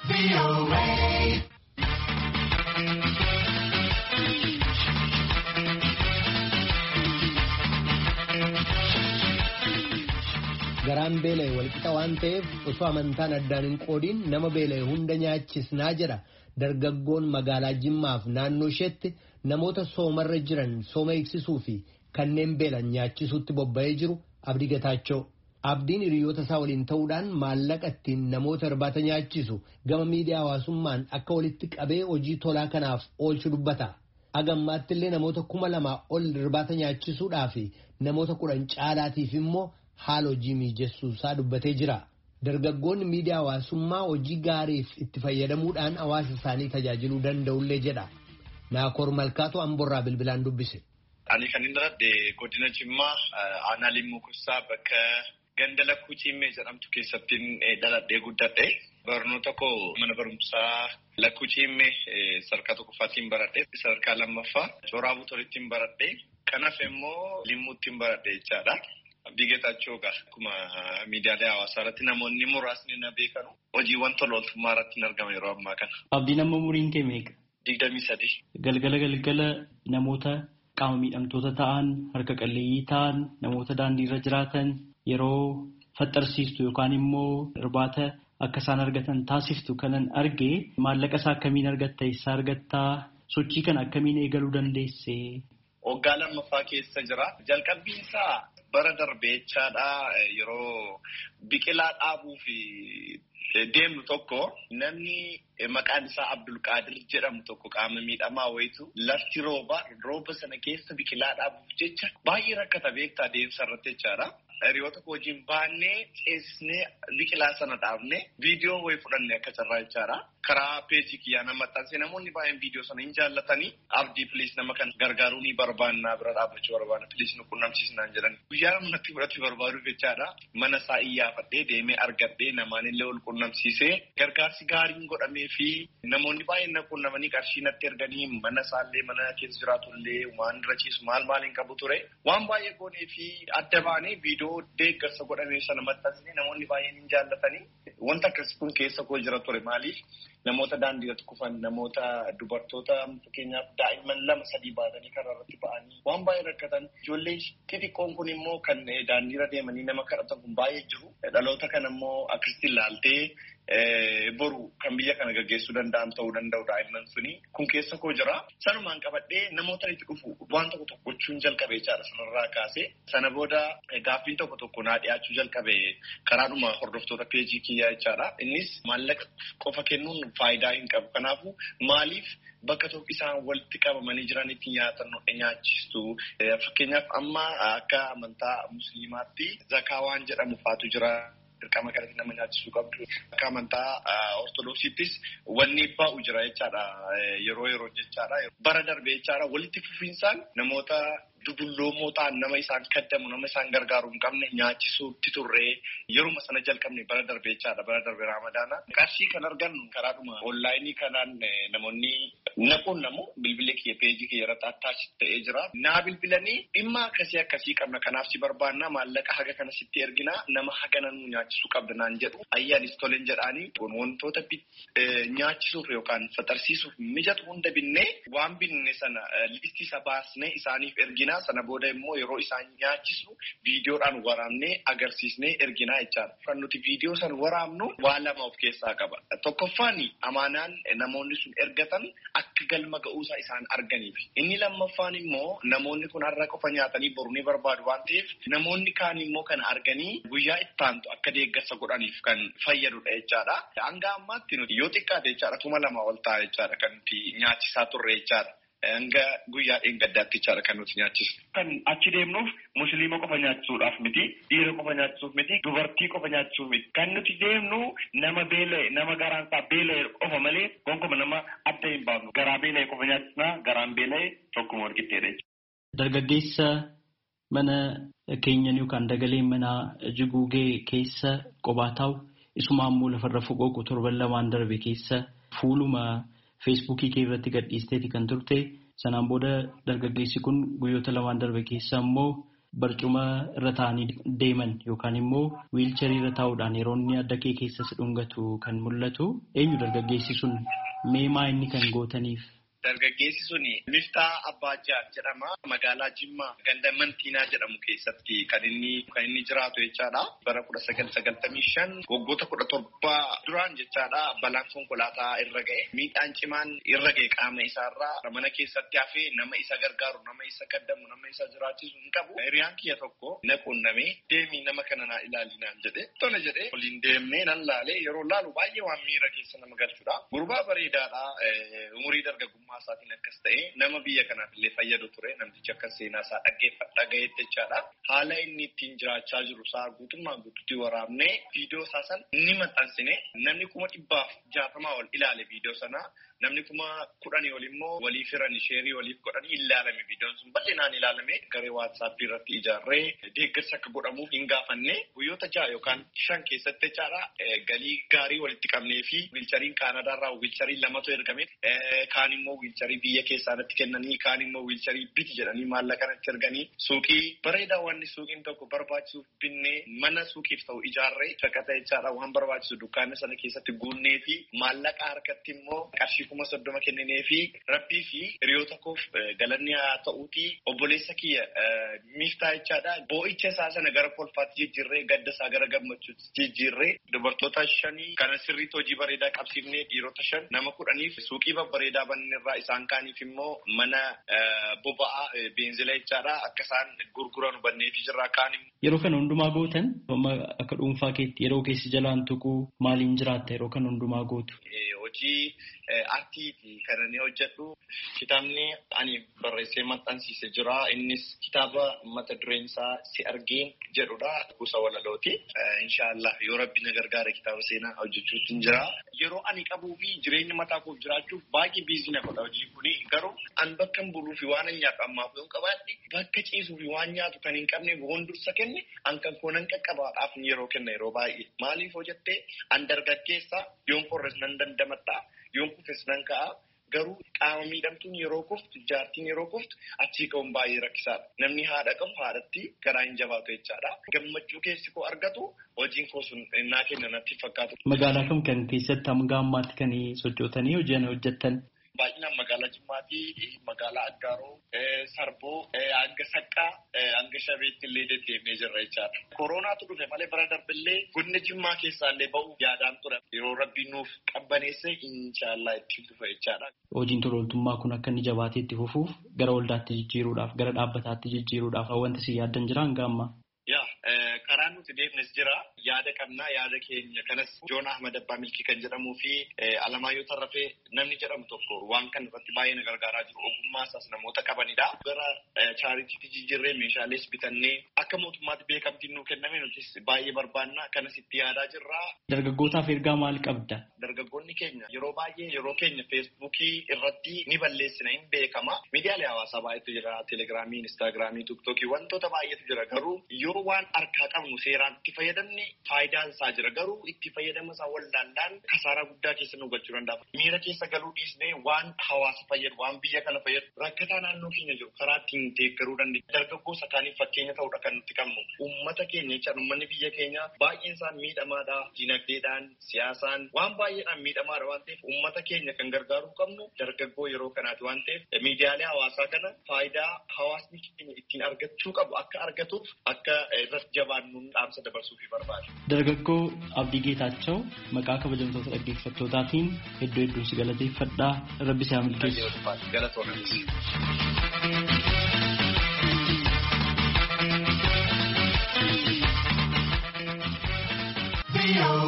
Garaan beela'e walqixa waan ta'eef osoo amantaan addaan hin qoodiin nama beela'e hunda nyaachisnaa jedha dargaggoon magaalaa Jimmaaf naannoo isheetti namoota soomarra jiran sooma eegsisuu fi kanneen beelan nyaachisuutti bobba'ee jiru Abdii Gataachoo. Abdiin hiriyoota isaa waliin ta'uudhaan maallaqa ittiin namoota irbaata nyaachisu gama miidiyaa hawaasummaan akka walitti qabee hojii tolaa kanaaf oolchu dubbata. Agammaatti illee namoota 2,000 ol irbaata nyaachisuudhaa fi namoota 10 caalaatiif immoo haala hojii mijeessuusaa dubbatee jira. Dargaggoonni miidiyaa hawaasummaa hojii gaariif itti fayyadamuudhaan hawaasa isaanii tajaajiluu danda'ullee jedha. Naakoor Malkaatu Amborraa bilbilaan dubbise. Ani kan inni dhaladhe godina Jimmaa aanaa Limmuu Kussaa bakka ganda Lakkuu Ciimmee jedhamtu keessatti dhaladhee guddadhe. Barnoota koo mana barumsaa Lakkuu Ciimmee sadarkaa tokkoffaatiin baradhe. Sadarkaa lammaffaa Cooraa Butorittiin baradhe. Kanaaf immoo Limmuuttiin baradhe jechaadha. Abdii Gataachoo akkuma miidiyaalee hawaasaa irratti namoonni muraasni na beekanu hojiiwwan tola ooltummaa irratti hin argama yeroo ammaa kana. Abdii nama umuriin kee meeqa? 23. Galgala namoota qaama miidhamtoota ta'an, harka qalleeyyii ta'an, namoota daandii irra jiraatan yeroo faxxarsiistu yookaan immoo irbaata akka isaan argatan taasiftu kanan argee maallaqa isaa akkamiin argatta? Eessaa argattaa? Sochii kana akkamiin eegaluu dandeesse? Waggaa lammaffaa keessa jira. Jalqabbiin isaa bara darbee jechaadha yeroo biqilaa dhaabuu fi deemnu tokko namni maqaan isaa Abdulqaadir jedhamu tokko qaama miidhamaa wayitu lafti rooba sana keessa biqilaa dhaabuuf jecha baay'ee rakkata beektaa deemsa irratti jechaadha. Hiriyoota koo wajjin baannee ceesisnee biqilaa sana dhaabne viidiyoo wayii fudhanne akka carraa jechaadha. Karaa peejii kiyyaa nama maxxanse namoonni baay'een viidiyoo sana hin jaallatanii abdii piliis nama kan gargaaruu ni barbaannaa bira dhaabbachuu barbaanna piliis nu qunnamsiisnaan jedhan. Guyyaa namatti fudhachuu barbaaduuf jechaadha. Mana isaa iyyaafadhee deemee argadhee namaanillee ol qunnamsiisee gargaarsi gaariin godhamee fi namoonni baay'een na qunnamanii qarshii natti erganii mana isaallee mana keessa jiraatullee waan irra ciisu maal hin qabu ture. Waan baay'ee goonee fi adda baanee viidiyoo deeggarsa godhamee sana maxxansanii namoonni baay'een hin jaallatanii. Wanta akkasii kun keessa koo jira ture maaliif namoota daandii irratti kufan namoota dubartoota fakkeenyaaf daa'imman 2-3 baatanii karaa irratti ba'anii waan baay'ee rakkatan ijoollee xixiqqoon kun immoo kan daandii irra deemanii nama kadhatan kun baay'ee jiru. Dhaloota kana immoo akkasitti ilaaltee boru kan biyya kana gaggeessuu danda'an ta'uu danda'u daa'imman suni kun keessa koo jira. Sanumaan qabadhee namoota itti dhufu waan tokko gochuun jalqabee jechaadha sanarraa kaasee. Sana booda gaaffiin tokko naa dhiyaachuu jalqabee karaadhuma hordoftoota peejii kiyyaa jechaadha. Innis maallaqa qofa kennuun faayidaa hin qabu. Kanaafuu maaliif bakka tokko isaan walitti qabamanii jiranitti nyaachistu. Fakkeenyaaf amma akka amantaa musliimaatti zakaa waan jedhamu faatu jira. Dirqama kanatti nama nyaachisuu qabdu. Akka amantaa ortodoksiittis wanni ba'u jira jechaadha. Yeroo jechaadha. Bara darbee jechaadha walitti fufiinsaan namoota dudulloomoo ta'an nama isaan kaddamu nama isaan gargaaruu hin qabne nyaachisuutti turree yeruma sana jalqabne bara darbee jechaadha. Bara darbee Raamadaana. Qarshii kan argannu karaadhuma onlaayinii kanaan namoonni naquunnamu bilbila kiyya peejii kiyya irratti attaachi ta'ee jira. Naa bilbilanii dhimma akkasii qabna kanaaf si barbaanna maallaqa haga kana sitti ergina nama hagana nu nyaachisuu qabda naan jedhu ayyaanis toleen jedhaanii kun wantoota nyaachisuuf yookaan faxarsiisuuf mijatu hunda binnee waan binne sana listii isa baasnee isaaniif ergina. Sana booda immoo yeroo isaan nyaachisu viidiyoodhaan waraabnee agarsiisnee erginaa jechaadha. Kan nuti viidiyoo sana waraabnu waa lama of keessaa qaba. Tokkoffaan amaanaan namoonni sun ergatan akka galma ga'uusaa isaan arganiif. Inni lammaffaan immoo namoonni kun har'a qofa nyaatanii boru ni barbaadu waan ta'eef namoonni kaan immoo kana arganii guyyaa itti aantu akka deeggarsa godhaniif kan fayyadudha jechaadha. Hanga ammaatti nuti yoo xiqqaate jechaadha 2,000 ol ta'a jechaadha kan nuti nyaachisaa turre jechaadha. Hanga guyyaa dheengaddaatti jechaadha kan nuti nyaachisnu. Kan achi deemnuuf musliima qofa nyaachisuudhaaf miti, dhiira qofa nyaachisuuf miti, dubartii qofa nyaachisuuf miti. Kan nuti deemnu nama beela'e, nama garaan isaa beela'e qofa malee gonkumaa nama adda hin baafnu. Garaa beela'e qofa nyaachisnaa, garaan beela'e tokkuma walqixxeedha jechuudha. Dargaggeessa mana keenyan yookaan dagalee mana jiguugee keessa qophaa taa'u isumaa immoo lafarra foqooqu torban lamaan darbe keessa fuuluma feesbuukii kee irratti gadhiisteeti kan turte. Sanaan booda dargaggeessi kun guyyoota lamaan darbe keessa immoo barcuma irra taa'anii deeman yookaan immoo wiilcharii irra taa'uudhaan yeroo inni adda kee keessa si dhungatu kan mul'atu eenyu dargaggeessi sun meemaa inni kan gootaniif? Dargaggeessi suni Miftaa Abbaajaar jedhama. Magaalaa Jimmaa ganda Mantiinaa jedhamu keessatti kan inni jiraatu jechaadha. Bara 1995 waggoota 17 duraan jechaadha balaan konkolaataa irra ga'e. Miidhaan cimaan irra ga'e qaama isaarraa mana keessatti hafee nama isa gargaaru, nama isa kaddamu, nama isa jiraachisu hin qabu. Hiriyaan kiyya tokko na quunnamee deemii nama kana naa ilaalinaan jedhe. Tole jedhee waliin deemnee nan laalee yeroo laalu baay'ee waan miira keessa nama galchudha. Gurbaa bareedaadha. Umurii dargaggummaa isaatiin akkas ta'e nama biyya kanaaf illee fayyadu ture namtichi akka seenaa isaa dhaggeeffadhageetti jechaadha. Haala inni ittiin jiraachaa jiru isaa guutummaa guutuutti waraabnee viidiyoo isaa san ni maxxansine namni 160 ol ilaale viidiyoo sana namni 10,000 ol immoo waliif hiran sheerii waliif godhanii ilaalame viidiyoon sun bal'inaan ilaalame garee waatsaappii irratti ijaarree deeggarsa akka godhamuuf hin gaafanne guyyoota 6 yookaan 5 keessatti jechaadha galii gaarii walitti qabnee fi wiilchariin Kaanadaarraa wiilcharii 2tu ergame kaan immoo wiilcharii biyya keessaatti kennanii kaan immoo wiilcharii biti jedhanii maallaqatti erganii suuqii bareedaa wanni suuqiin tokko barbaachisuuf binnee mana suuqiif ta'u ijaarree fakkata jechaadha waan barbaachisu dukkaana sana keessatti guunnee fi maallaqa harkatti immoo qarshii 30 kenninee fi rabbii fi hiriyoota koof galanni haa ta'uuti obboleessa kiyya Miftaa jechaadha boo'icha isaa sana gara kolfaatti jijjiirree gadda isaa gara gammachuutti jijjiirree dubartoota 5 kana sirriitti hojii bareedaa qabsiifnee dhiirota 5 nama 10 suuqii babbareedaa banneerraa isaan kaaniif immoo mana boba'aa beenzila jechaadha akka isaan gurguran banneefi jirra kaan yeroo kana hundumaa gootan akka dhuunfaa keetti yeroo keessi jalaan tuquu maaliin jiraatta yeroo kana hundumaa gootu? Hojii artiiti kan inni hojjedhu kitaabni ani barreessee maxxansiise jira innis kitaaba mata dureen isaa si argeen jedhudha kuusa walalooti inshaallah yoo rabbi na gargaare kitaaba seenaa hojjechuutti jira yeroo ani qabuu fi jireenya mataa koof jiraachuuf baay'ee biizii na godha hojii kuni garuu an bakka hin buluu fi waan nyaatu ammaaf yoo qabaadhe bakka ciisuu fi waan nyaatu kan hin qabne boondursa kenne an kan koonan qaqqabaadhaaf yeroo kenna yeroo baay'ee maaliif hojjettee an dargaggeessa yoon qorres nan dandamadha yoon kufes nan ka'a garuu qaama miidhamtuun yeroo kuftu jaartiin yeroo kuftu achii ka'uun baay'ee rakkisaadha. Namni haadha qabu haadhatti garaa hin jabaatu jechaadha. Gammachuu keessi koo argatu hojiin koo sun naa kenna natti fakkaatu. Magaalaa kam kan keessatti hanga ammaatti kan sochootanii hojjettan? Baay'inaan magaalaa Jimmaatii, magaalaa Aggaaroo, Sarboo, hanga Saqqaa, hanga Shabeetti illee deddeemnee jirra jechaadha. Koronaatu dhufe malee bara darbillee godina Jimmaa keessaa illee ba'uu yaadaan ture. Yeroo rabbi nuuf qabbaneesse inshaallah itti fufa jechaadha. Hojiin tola ooltummaa kun akka inni jabaatee itti fufuuf gara waldaatti jijjiiruudhaaf, gara dhaabbataatti jijjiiruudhaaf wanti si yaaddan jira hanga ammaa? Karaa nuti deemnes jira yaada qabnaa yaada keenya kanas Joon Ahmad Abbaa Milkii kan jedhamuu fi Alamaayyoo Tarrafee namni jedhamu tokko waan kan irratti baay'ee na gargaaraa jiru ogummaa isaas namoota qabanidha. Gara chaaritiitti jijjiirree meeshaalees bitannee akka mootummaatti beekamtiin nuu kenname nutis baay'ee barbaanna kanas itti yaadaa jirra. Dargaggootaaf ergaa maal qabda? Dargaggoonni keenya yeroo baay'ee yeroo keenya feesbuukii irratti ni balleessina hin beekama. Miidiyaalee hawaasaa baay'eetu jira teelegiraamii, instaagiraamii, tiiktookii wantoota baay'eetu jira garuu yoo waan harkaa qabnu seeraan itti fayyadamne faayidaan isaa jira garuu itti fayyadama isaa wallaallaan kasaaraa guddaa keessa nu galchuu danda'a. Miira keessa galuu dhiisnee waan hawaasa fayyadu waan biyya kana fayyadu rakkataa naannoo keenya jiru karaa ittiin deeggaruu dandeenya. Dargaggoo sakaaniif fakkeenya ta'uudha kan nuti qabnu. Uummata keenya jecha uummanni biyya keenya baay'een isaan miidhamaadha. Dinagdeedhaan, siyaasaan waan baay'eedhaan miidhamaadha waan ta'eef uummata keenya kan gargaaruu qabnu dargaggoo yeroo kanaati waan ta'eef miidiyaalee hawaasaa kana faayidaa hawaasni keenya ittiin argachuu qabu akka argatuuf akka irratti jabaannuun dhaamsa dabarsuufii barbaada. Dargaggoo Abdii Geetaachoo maqaa kabajamtoota dhaggeeffattootaatiin hedduu si galateeffadhaa rabbi si haa milkeessu. Galatoomnis.